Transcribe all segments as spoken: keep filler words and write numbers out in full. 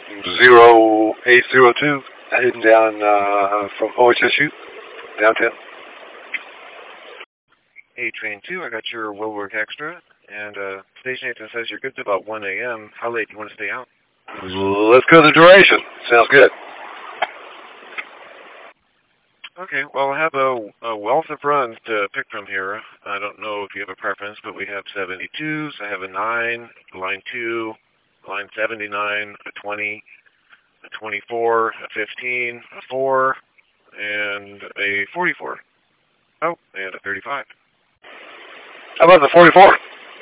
zero eight zero two, heading down uh, from O H S U, downtown. A train two, I got your will work extra, and uh, station agent says you're good to about one A M How late do you want to stay out? Let's go to the duration. Sounds good. Okay, well, I have a, a wealth of runs to pick from here. I don't know if you have a preference, but we have seventy-twos, I have a nine, line two, line seventy-nine, a twenty, a twenty-four, a fifteen, a four, and a forty-four. Oh, and a thirty-five. How about the forty-four?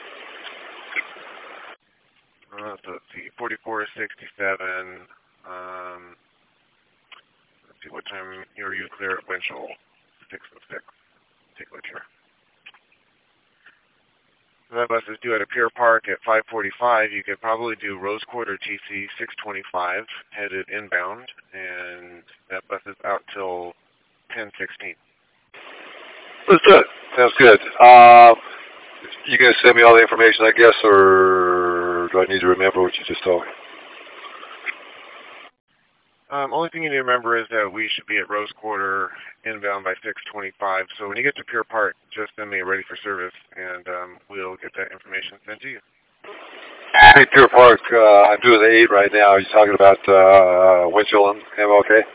Uh, so let's see, forty-four is sixty-seven. Um, let's see, what time are you clear at Winchell? six oh six. Take a look here. So that bus is due at a Pier Park at five forty-five. You could probably do Rose Quarter T C six twenty-five, headed inbound, and that bus is out till ten sixteen. Let's do it. Sounds good. Uh, you going to send me all the information, I guess, or do I need to remember what you just told me? Um, only thing you need to remember is that we should be at Rose Quarter inbound by six twenty-five. So when you get to Pier Park, just send me a ready for service, and um, we'll get that information sent to you. Hey, Pier Park, uh, I'm doing the eight right now. Are you talking about uh, Winchell and M L K?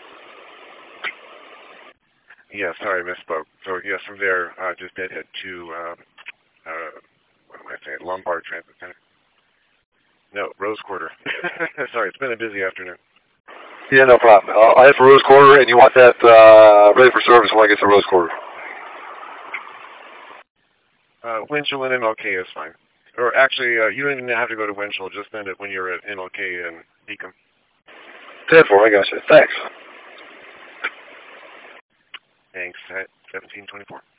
Yeah, sorry, I misspoke. So yes, from there, uh, just deadhead to, uh, uh, what am I saying, Lombard Transit Center. No, Rose Quarter. Sorry, it's been a busy afternoon. Yeah, no problem. I'll I'll head for Rose Quarter, and you want that uh, ready for service when I get to Rose Quarter. Uh, Winchell and M L K is fine. Or actually, uh, you don't even have to go to Winchell. Just send it when you're at M L K and Beacon. ten four, I got you. Thanks. Thanks. At seventeen twenty-four.